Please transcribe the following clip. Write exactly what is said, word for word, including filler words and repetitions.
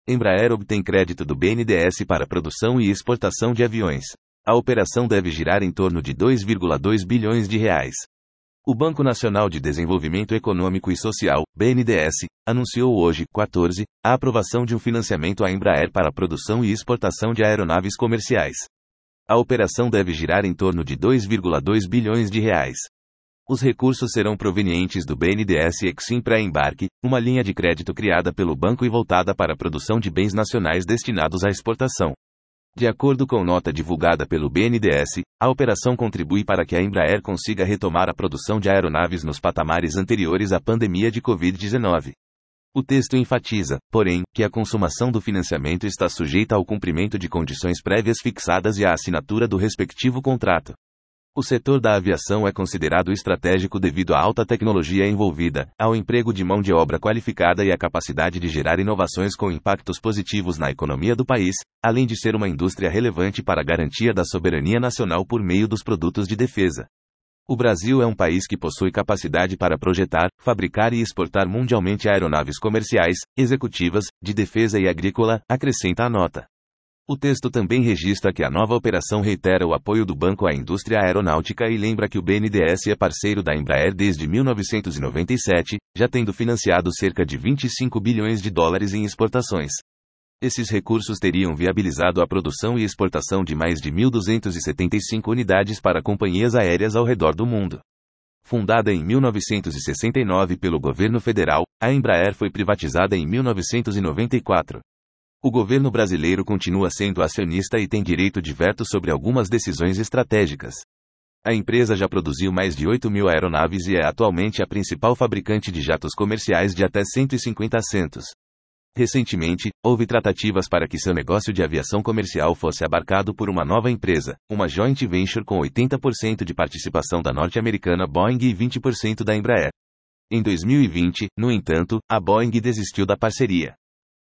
Embraer obtém crédito do B N D E S para produção e exportação de aviões. A operação deve girar em torno de dois vírgula dois bilhões de reais. O Banco Nacional de Desenvolvimento Econômico e Social, B N D E S, anunciou hoje, quatorze, a aprovação de um financiamento à Embraer para a produção e exportação de aeronaves comerciais. A operação deve girar em torno de dois vírgula dois bilhões de reais. Os recursos serão provenientes do B N D E S Exim Pré-Embarque, uma linha de crédito criada pelo banco e voltada para a produção de bens nacionais destinados à exportação. De acordo com nota divulgada pelo B N D E S, a operação contribui para que a Embraer consiga retomar a produção de aeronaves nos patamares anteriores à pandemia de covid dezenove. O texto enfatiza, porém, que a consumação do financiamento está sujeita ao cumprimento de condições prévias fixadas e à assinatura do respectivo contrato. O setor da aviação é considerado estratégico devido à alta tecnologia envolvida, ao emprego de mão de obra qualificada e à capacidade de gerar inovações com impactos positivos na economia do país, além de ser uma indústria relevante para a garantia da soberania nacional por meio dos produtos de defesa. O Brasil é um país que possui capacidade para projetar, fabricar e exportar mundialmente aeronaves comerciais, executivas, de defesa e agrícola, acrescenta a nota. O texto também registra que a nova operação reitera o apoio do banco à indústria aeronáutica e lembra que o B N D E S é parceiro da Embraer desde mil novecentos e noventa e sete, já tendo financiado cerca de vinte e cinco bilhões de dólares em exportações. Esses recursos teriam viabilizado a produção e exportação de mais de mil duzentas e setenta e cinco unidades para companhias aéreas ao redor do mundo. Fundada em mil novecentos e sessenta e nove pelo governo federal, a Embraer foi privatizada em mil novecentos e noventa e quatro. O governo brasileiro continua sendo acionista e tem direito de veto sobre algumas decisões estratégicas. A empresa já produziu mais de oito mil aeronaves e é atualmente a principal fabricante de jatos comerciais de até cento e cinquenta assentos. Recentemente, houve tratativas para que seu negócio de aviação comercial fosse abarcado por uma nova empresa, uma joint venture com oitenta por cento de participação da norte-americana Boeing e vinte por cento da Embraer. Em dois mil e vinte, no entanto, a Boeing desistiu da parceria.